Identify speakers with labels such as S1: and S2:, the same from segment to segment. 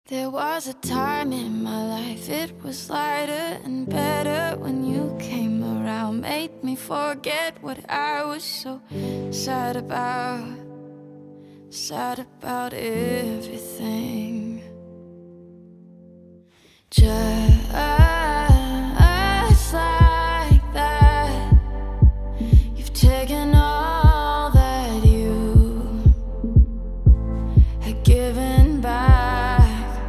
S1: There was a time in my life, it was lighter and better when you came around. Made me forget what I was so sad about everything. Just like that, you've taken all that you had given back.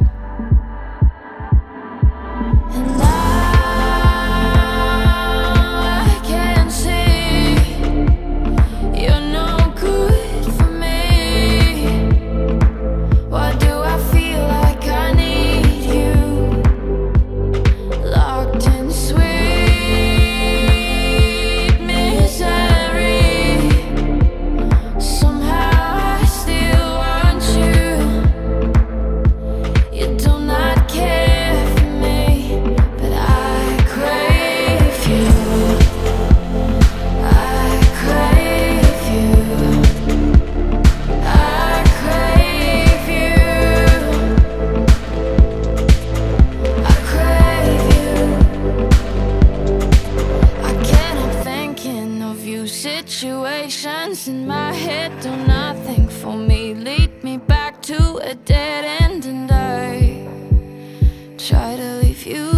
S1: And now I can see you're no good for me. Why do I feel like I need you? Locked in sweet misery. Somehow I still want you. You do not care for me, but I crave you. I crave you. I crave you. I crave you. I can't help thinking of you. Situations in my head do nothing for me. Lead me back to a dead end, and I try to leave you